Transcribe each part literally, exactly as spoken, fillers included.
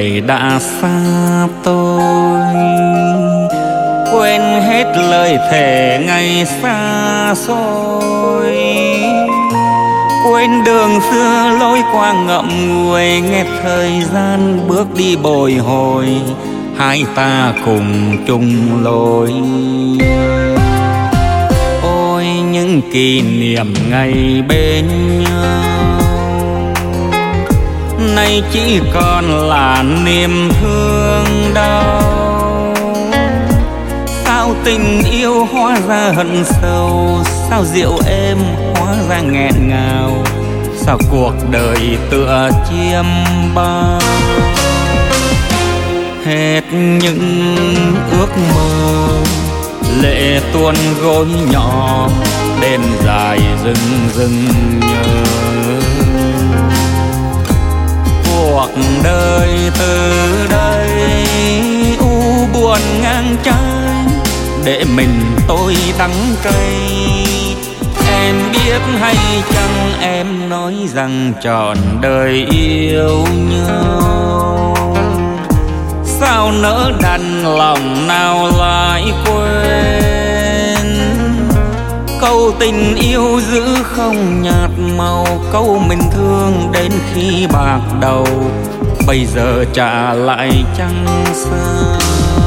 người đã xa tôi, quên hết lời thề ngày xa xôi, quên đường xưa lối qua ngậm ngùi, nghe thời gian bước đi bồi hồi, hai ta cùng chung lối. Ôi những kỷ niệm ngày bên nhau, nay chỉ còn là niềm thương đau. Sao tình yêu hóa ra hận sâu, sao rượu êm hóa ra nghẹn ngào, sao cuộc đời tựa chiêm bao. Hết những ước mơ lệ tuôn gối nhỏ, đêm dài rừng rừng nhớ. Cuộc đời từ đây u buồn ngang trái, để mình tôi đắng cay. Em biết hay chăng em nói rằng trọn đời yêu nhau, sao nỡ đành lòng nào lại quên. Câu tình yêu giữ không nhạt màu, câu mình thương đến khi bạc đầu, bây giờ trả lại chẳng sao.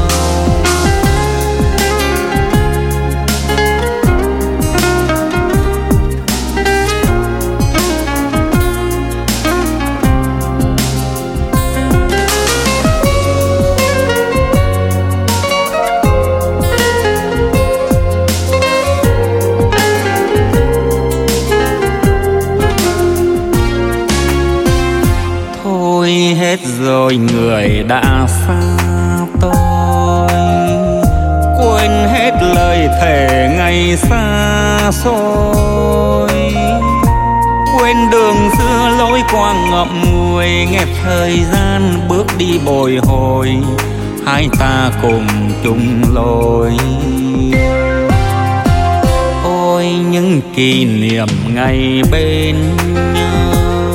Hết rồi người đã xa tôi, quên hết lời thề ngày xa xôi, quên đường xưa lối qua ngậm ngùi, nghe thời gian bước đi bồi hồi, hai ta cùng chung lối. Ôi những kỷ niệm ngày bên nhau,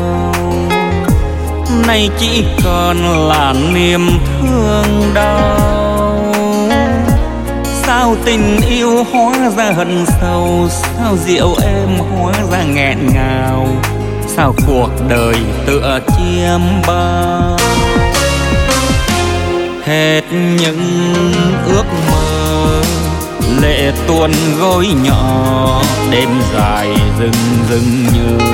nay chỉ còn là niềm thương đau. Sao tình yêu hóa ra hận sâu, sao rượu êm hóa ra nghẹn ngào, sao cuộc đời tựa chiêm bao. Hết những ước mơ lệ tuôn gối nhỏ, đêm dài rừng rừng nhớ.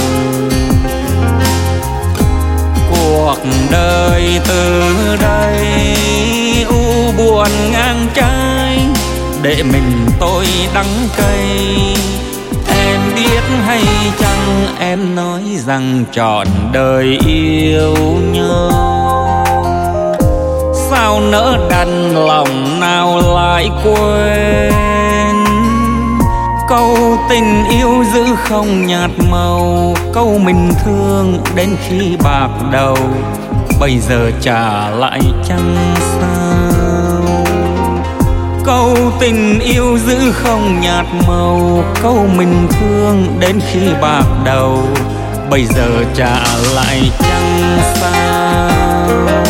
Cuộc đời từ đây u buồn ngang trái, để mình tôi đắng cay. Em biết hay chăng em nói rằng trọn đời yêu nhau, sao nỡ đành lòng nào lại quên. Câu tình yêu giữ không nhạt màu, câu mình thương đến khi bạc đầu, bây giờ trả lại chẳng sao. Câu tình yêu giữ không nhạt màu, câu mình thương đến khi bạc đầu, bây giờ trả lại chẳng sao.